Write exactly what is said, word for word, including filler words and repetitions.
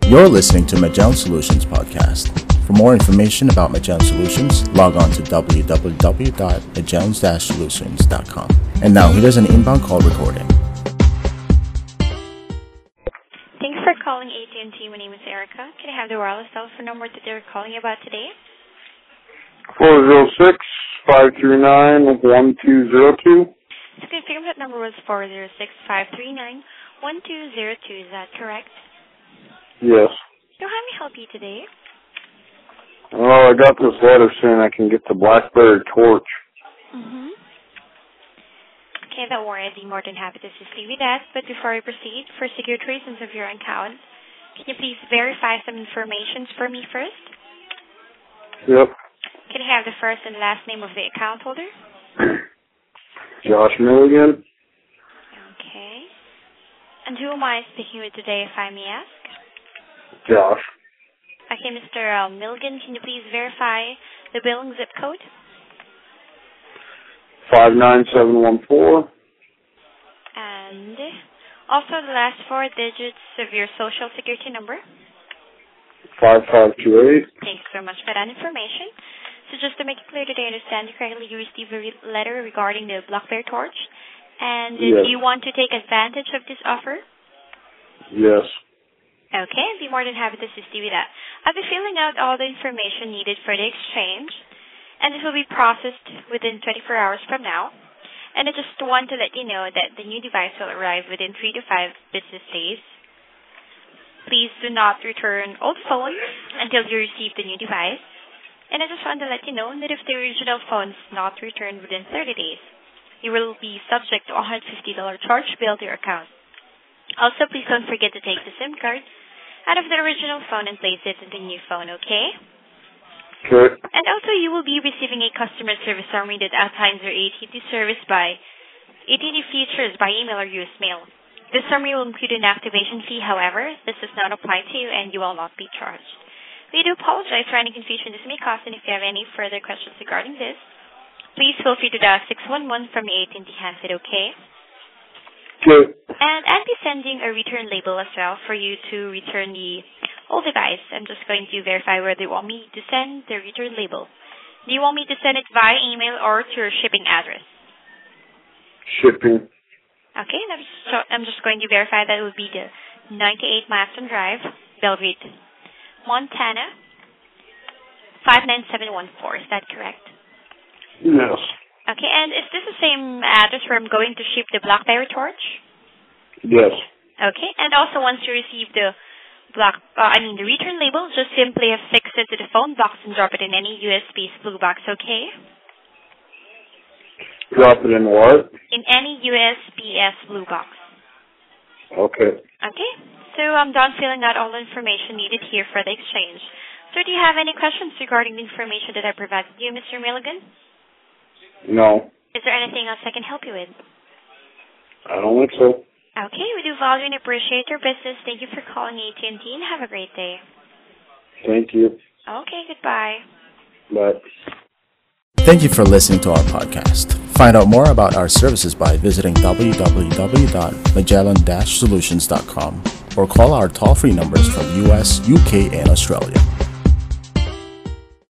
You're listening to Magellan Solutions Podcast. For more information about Magellan Solutions, log on to w w w dot magellan dash solutions dot com. And now, here's an inbound call recording. Thanks for calling A T and T. My name is Erica. Can I have the wireless telephone number that they're calling about today? four zero six, five three nine, one two zero two. So confirm that number was four zero six, five three nine, one two zero two. Is that correct? Yes. So how may I help you today? Oh, I got this letter saying I can get the BlackBerry Torch. Mm-hmm. Okay, don't worry. I'd be more than happy to assist you with that. But before I proceed, for security reasons of your account, can you please verify some information for me first? Yep. Can I have the first and last name of the account holder? Josh Milligan. Okay. And who am I speaking with today, if I may ask? Josh. Okay, Mister Uh, Milligan, can you please verify the billing zip code? five nine seven one four. And also the last four digits of your social security number. five five two eight. Thanks so much for that information. So just to make it clear that I understand you correctly, you received a re- letter regarding the BlackBerry Torch. And Yes. do you want to take advantage of this offer? Yes. Okay, I'd be more than happy to assist you with that. I'll be filling out all the information needed for the exchange, and this will be processed within twenty-four hours from now. And I just want to let you know that the new device will arrive within three to five business days. Please do not return old phones until you receive the new device. And I just want to let you know that if the original phone is not returned within thirty days, you will be subject to a one hundred fifty dollars charge bill to your account. Also, please don't forget to take the SIM card out of the original phone and place it in the new phone, okay? Okay. And also, you will be receiving a customer service summary that outlines your A T and T service by A T and T features by email or U S mail. This summary will include an activation fee. However, this does not apply to you and you will not be charged. We do apologize for any confusion this may cause, and if you have any further questions regarding this, please feel free to dial six one one from the A T and T handset, okay? Okay. And I'll be sending a return label as well for you to return the old device. I'm just going to verify whether you want me to send the return label. Do you want me to send it via email or to your shipping address? Shipping. Okay, I'm just, so I'm just going to verify that it would be the ninety-eight Maston Drive, Belgrade, Montana, five nine seven one four. Is that correct? Yes. Okay, and is this the same address where I'm going to ship the BlackBerry Torch? Yes. Okay, and also once you receive the black, uh, I mean the return label, just simply affix it to the phone box and drop it in any U S B blue box, okay? Drop it in what? In any U S B S blue box. Okay. Okay, so I'm done filling out all the information needed here for the exchange. So do you have any questions regarding the information that I provided you, Mister Milligan? No. Is there anything else I can help you with? I don't think so. Okay, we do value and appreciate your business. Thank you for calling A T and T and have a great day. Thank you. Okay, goodbye. Bye. Thank you for listening to our podcast. Find out more about our services by visiting w w w dot magellan dash solutions dot com or call our toll-free numbers from U S, U K, and Australia.